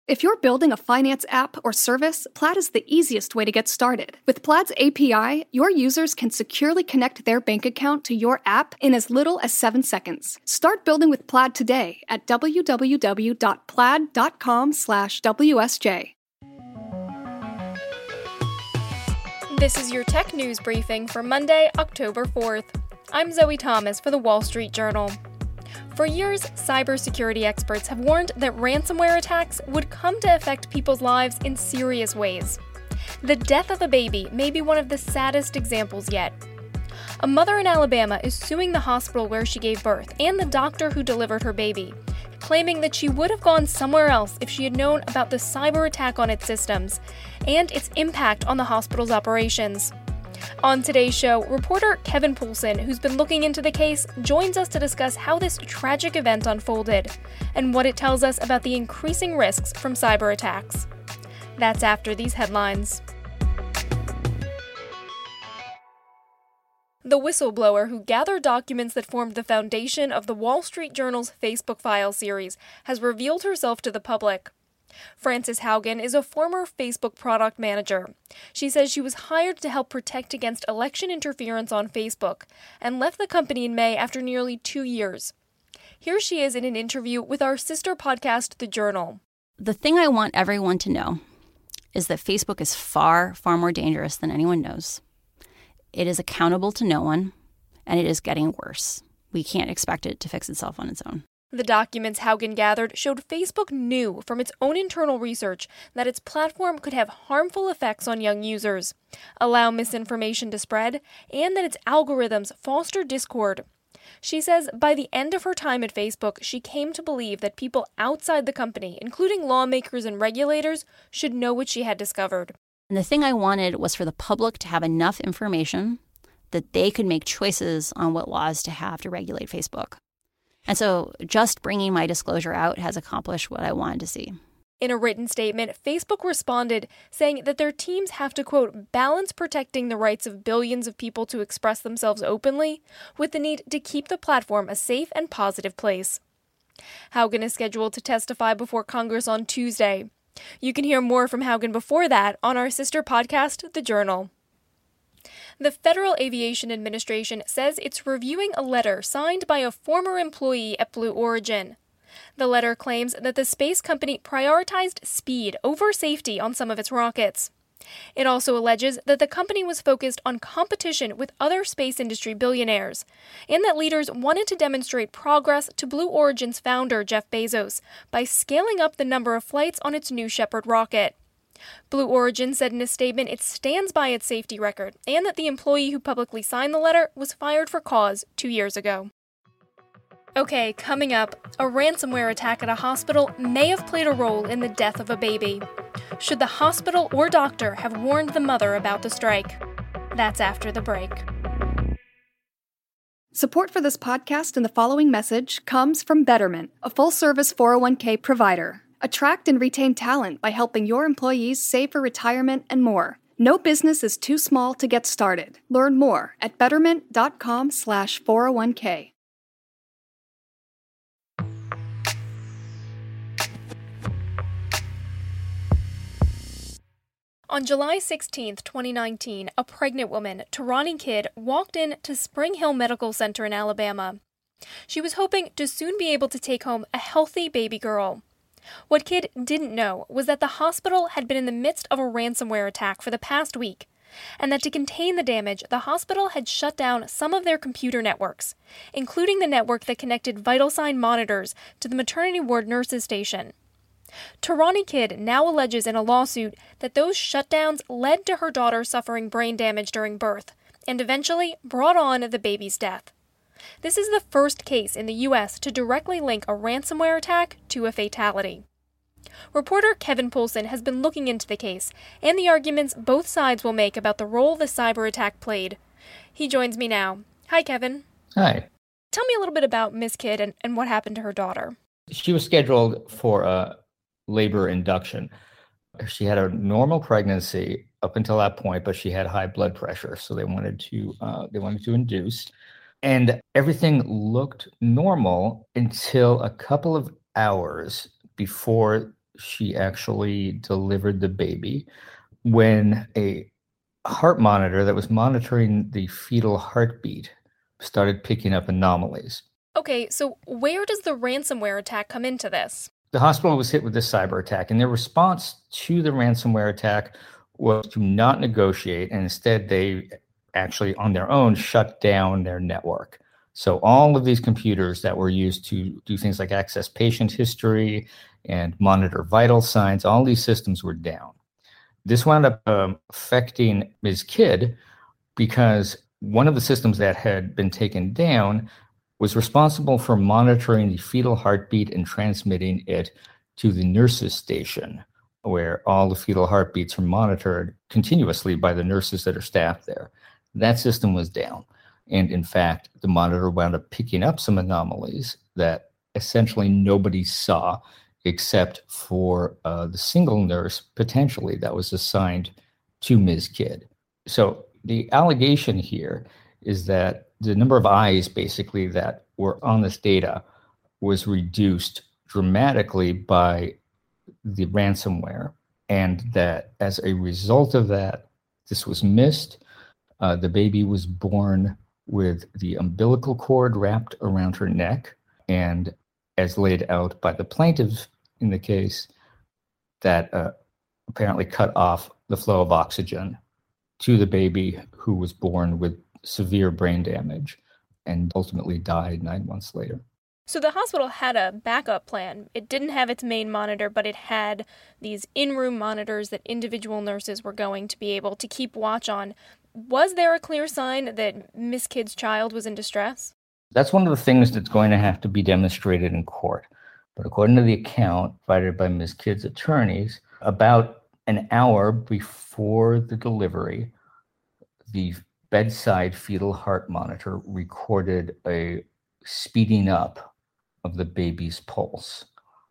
If you're building a finance app or service, Plaid is the easiest way to get started. With Plaid's API, your users can securely connect their bank account to your app in as little as 7 seconds. Start building with Plaid today at www.plaid.com/WSJ. This is your tech news briefing for Monday, October 4th. I'm Zoe Thomas for The Wall Street Journal. For years, cybersecurity experts have warned that ransomware attacks would come to affect people's lives in serious ways. The death of a baby may be one of the saddest examples yet. A mother in Alabama is suing the hospital where she gave birth and the doctor who delivered her baby, claiming that she would have gone somewhere else if she had known about the cyber attack on its systems and its impact on the hospital's operations. On today's show, reporter Kevin Poulsen, who's been looking into the case, joins us to discuss how this tragic event unfolded and what it tells us about the increasing risks from cyber attacks. That's after these headlines. The whistleblower who gathered documents that formed the foundation of the Wall Street Journal's Facebook Files series has revealed herself to the public. Frances Haugen is a former Facebook product manager. She says she was hired to help protect against election interference on Facebook and left the company in May after nearly 2 years. Here she is in an interview with our sister podcast, The Journal. The thing I want everyone to know is that Facebook is far, far more dangerous than anyone knows. It is accountable to no one, and it is getting worse. We can't expect it to fix itself on its own. The documents Haugen gathered showed Facebook knew from its own internal research that its platform could have harmful effects on young users, allow misinformation to spread, and that its algorithms foster discord. She says by the end of her time at Facebook, she came to believe that people outside the company, including lawmakers and regulators, should know what she had discovered. And the thing I wanted was for the public to have enough information that they could make choices on what laws to have to regulate Facebook. And so just bringing my disclosure out has accomplished what I wanted to see. In a written statement, Facebook responded, saying that their teams have to, quote, balance protecting the rights of billions of people to express themselves openly with the need to keep the platform a safe and positive place. Haugen is scheduled to testify before Congress on Tuesday. You can hear more from Haugen before that on our sister podcast, The Journal. The Federal Aviation Administration says it's reviewing a letter signed by a former employee at Blue Origin. The letter claims that the space company prioritized speed over safety on some of its rockets. It also alleges that the company was focused on competition with other space industry billionaires, and that leaders wanted to demonstrate progress to Blue Origin's founder, Jeff Bezos, by scaling up the number of flights on its New Shepard rocket. Blue Origin said in a statement it stands by its safety record and that the employee who publicly signed the letter was fired for cause 2 years ago. Okay, coming up, a ransomware attack at a hospital may have played a role in the death of a baby. Should the hospital or doctor have warned the mother about the strike? That's after the break. Support for this podcast and the following message comes from Betterment, a full-service 401k provider. Attract and retain talent by helping your employees save for retirement and more. No business is too small to get started. Learn more at betterment.com/401k. On July 16, 2019, a pregnant woman, Tarani Kidd, walked in to Spring Hill Medical Center in Alabama. She was hoping to soon be able to take home a healthy baby girl. What Kidd didn't know was that the hospital had been in the midst of a ransomware attack for the past week, and that to contain the damage, the hospital had shut down some of their computer networks, including the network that connected vital sign monitors to the maternity ward nurses station. Tarani Kidd now alleges in a lawsuit that those shutdowns led to her daughter suffering brain damage during birth, and eventually brought on the baby's death. This is the first case in the U.S. to directly link a ransomware attack to a fatality. Reporter Kevin Poulsen has been looking into the case and the arguments both sides will make about the role the cyber attack played. He joins me now. Hi, Kevin. Hi. Tell me a little bit about Miss Kidd and what happened to her daughter. She was scheduled for a labor induction. She had a normal pregnancy up until that point, but she had high blood pressure, so they wanted to induce. And everything looked normal until a couple of hours before she actually delivered the baby when a heart monitor that was monitoring the fetal heartbeat started picking up anomalies. Okay, so where does the ransomware attack come into this? The hospital was hit with this cyber attack, and their response to the ransomware attack was to not negotiate, and instead they actually, on their own, shut down their network. So all of these computers that were used to do things like access patient history and monitor vital signs, all these systems were down. This wound up affecting Ms. Kidd because one of the systems that had been taken down was responsible for monitoring the fetal heartbeat and transmitting it to the nurses' station, where all the fetal heartbeats are monitored continuously by the nurses that are staffed there. That system was down. And in fact, the monitor wound up picking up some anomalies that essentially nobody saw except for the single nurse, potentially, that was assigned to Ms. Kidd. So the allegation here is that the number of eyes, basically, that were on this data was reduced dramatically by the ransomware, and that as a result of that, this was missed. The baby was born with the umbilical cord wrapped around her neck, and as laid out by the plaintiff in the case, that apparently cut off the flow of oxygen to the baby, who was born with severe brain damage and ultimately died 9 months later. So the hospital had a backup plan. It didn't have its main monitor, but it had these in-room monitors that individual nurses were going to be able to keep watch on. Was there a clear sign that Miss Kidd's child was in distress? That's one of the things that's going to have to be demonstrated in court. But according to the account provided by Ms. Kidd's attorneys, about an hour before the delivery, the bedside fetal heart monitor recorded a speeding up of the baby's pulse.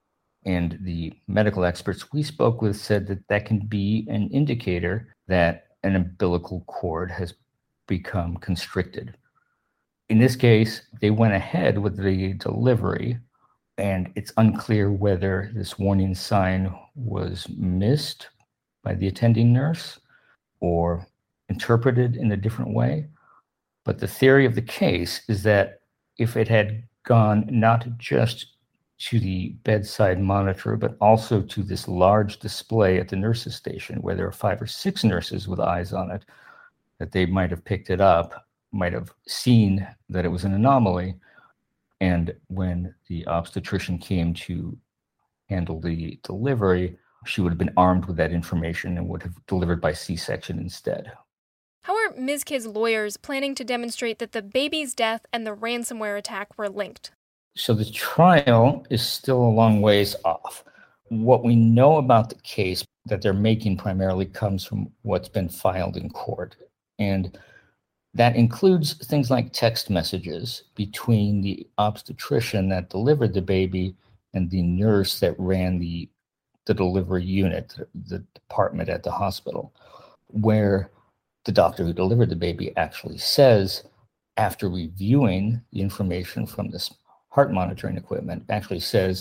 And the medical experts we spoke with said that that can be an indicator that an umbilical cord has become constricted. In this case, they went ahead with the delivery, and it's unclear whether this warning sign was missed by the attending nurse or interpreted in a different way. But the theory of the case is that if it had gone not just to the bedside monitor, but also to this large display at the nurses' station where there are 5 or 6 nurses with eyes on it, that they might have picked it up, might have seen that it was an anomaly. And when the obstetrician came to handle the delivery, she would have been armed with that information and would have delivered by C-section instead. How are Ms. Kidd's lawyers planning to demonstrate that the baby's death and the ransomware attack were linked? So the trial is still a long ways off. What we know about the case that they're making primarily comes from what's been filed in court. And that includes things like text messages between the obstetrician that delivered the baby and the nurse that ran the delivery unit, the department at the hospital, where the doctor who delivered the baby actually says, after reviewing the information from this heart monitoring equipment, actually says,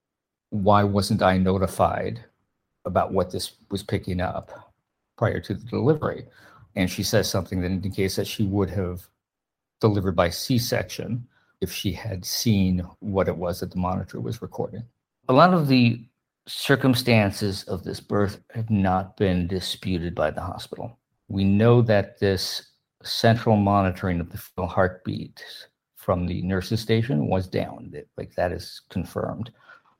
why wasn't I notified about what this was picking up prior to the delivery? And she says something that indicates that she would have delivered by C-section if she had seen what it was that the monitor was recording. A lot of the circumstances of this birth have not been disputed by the hospital. We know that this central monitoring of the fetal heartbeat from the nurses' station was down. That is confirmed.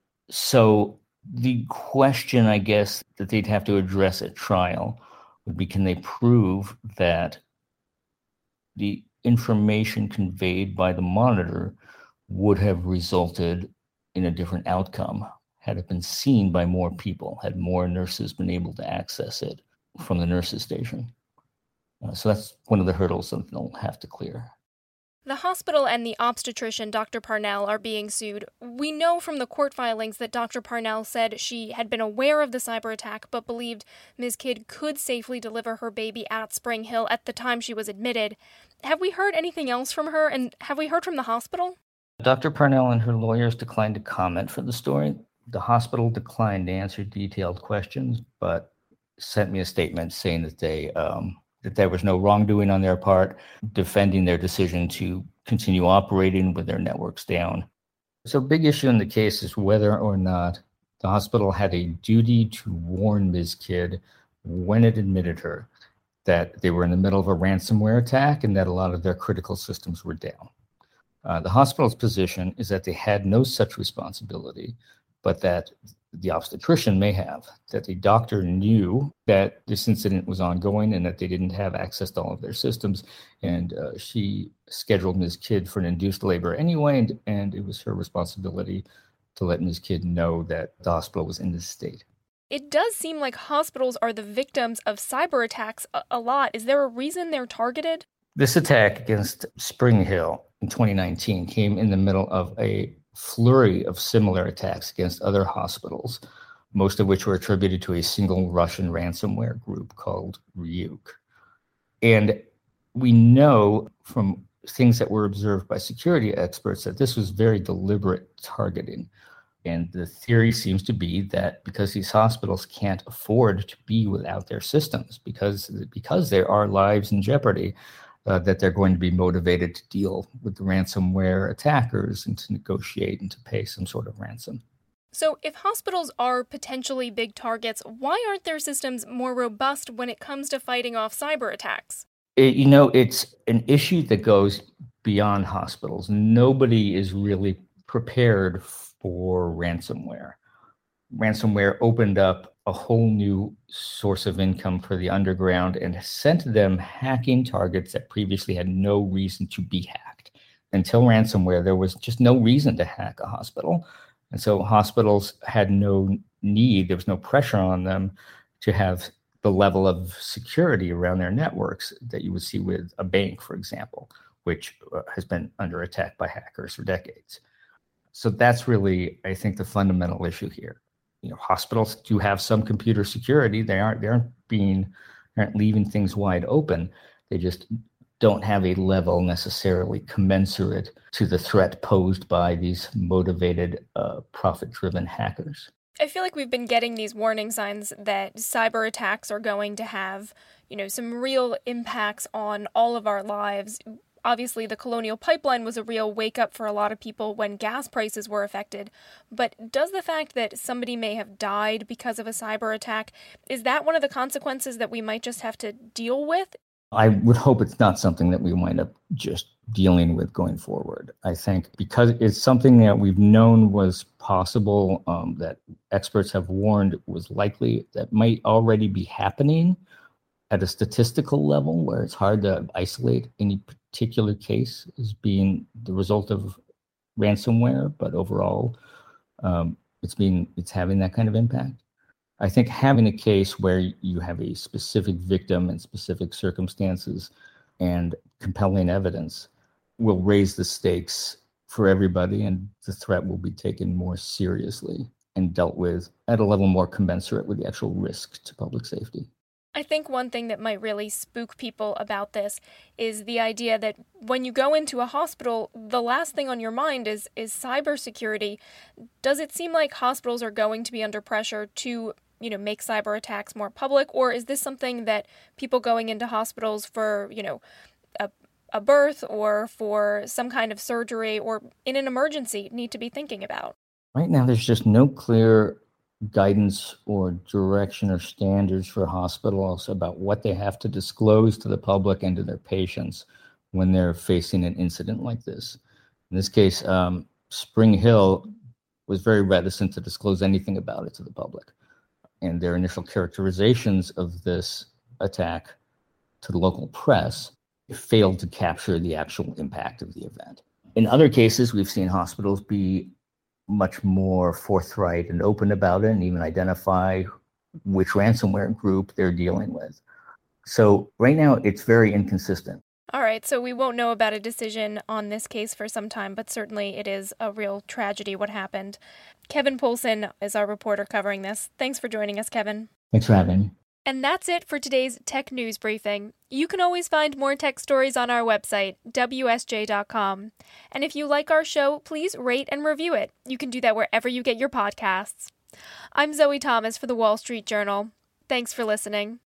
So the question, I guess, that they'd have to address at trial would be, can they prove that the information conveyed by the monitor would have resulted in a different outcome had it been seen by more people, had more nurses been able to access it from the nurses' station. So that's one of the hurdles that they'll have to clear. The hospital and the obstetrician, Dr. Parnell, are being sued. We know from the court filings that Dr. Parnell said she had been aware of the cyber attack, but believed Ms. Kidd could safely deliver her baby at Spring Hill at the time she was admitted. Have we heard anything else from her, and have we heard from the hospital? Dr. Parnell and her lawyers declined to comment for the story. The hospital declined to answer detailed questions, but sent me a statement saying that that there was no wrongdoing on their part, defending their decision to continue operating with their networks down. So, big issue in the case is whether or not the hospital had a duty to warn Ms. Kidd when it admitted her that they were in the middle of a ransomware attack and that a lot of their critical systems were down. The hospital's position is that they had no such responsibility, but that the obstetrician may have, that the doctor knew that this incident was ongoing and that they didn't have access to all of their systems. And she scheduled Ms. Kidd for an induced labor anyway, and it was her responsibility to let Ms. Kidd know that the hospital was in this state. It does seem like hospitals are the victims of cyber attacks a lot. Is there a reason they're targeted? This attack against Spring Hill in 2019 came in the middle of a flurry of similar attacks against other hospitals, most of which were attributed to a single Russian ransomware group called Ryuk. And we know from things that were observed by security experts that this was very deliberate targeting. And the theory seems to be that because these hospitals can't afford to be without their systems, because there are lives in jeopardy, that they're going to be motivated to deal with the ransomware attackers and to negotiate and to pay some sort of ransom. So if hospitals are potentially big targets, why aren't their systems more robust when it comes to fighting off cyber attacks? It's an issue that goes beyond hospitals. Nobody is really prepared for ransomware. Ransomware opened up a whole new source of income for the underground and sent them hacking targets that previously had no reason to be hacked. Until ransomware, there was just no reason to hack a hospital. And so hospitals had no need, there was no pressure on them to have the level of security around their networks that you would see with a bank, for example, which has been under attack by hackers for decades. So that's really, I think, the fundamental issue here. Hospitals do have some computer security. They aren't leaving things wide open. They just don't have a level necessarily commensurate to the threat posed by these motivated, profit-driven hackers. I feel like we've been getting these warning signs that cyber attacks are going to have, some real impacts on all of our lives. Obviously, the Colonial Pipeline was a real wake-up for a lot of people when gas prices were affected. But does the fact that somebody may have died because of a cyber attack, is that one of the consequences that we might just have to deal with? I would hope it's not something that we wind up just dealing with going forward. I think because it's something that we've known was possible, that experts have warned was likely, that might already be happening at a statistical level where it's hard to isolate any particular case as being the result of ransomware, but overall, it's having that kind of impact. I think having a case where you have a specific victim and specific circumstances and compelling evidence will raise the stakes for everybody, and the threat will be taken more seriously and dealt with at a level more commensurate with the actual risk to public safety. I think one thing that might really spook people about this is the idea that when you go into a hospital, the last thing on your mind is cybersecurity. Does it seem like hospitals are going to be under pressure to, make cyber attacks more public, or is this something that people going into hospitals for, a birth or for some kind of surgery or in an emergency need to be thinking about? Right now, there's just no clear guidance or direction or standards for hospitals about what they have to disclose to the public and to their patients when they're facing an incident like this. In this case, Spring Hill was very reticent to disclose anything about it to the public. And their initial characterizations of this attack to the local press failed to capture the actual impact of the event. In other cases, we've seen hospitals be much more forthright and open about it and even identify which ransomware group they're dealing with. So right now, it's very inconsistent. All right, so we won't know about a decision on this case for some time, but certainly it is a real tragedy what happened. Kevin Poulsen is our reporter covering this. Thanks for joining us, Kevin. Thanks for having me. And that's it for today's Tech News Briefing. You can always find more tech stories on our website, WSJ.com. And if you like our show, please rate and review it. You can do that wherever you get your podcasts. I'm Zoe Thomas for The Wall Street Journal. Thanks for listening.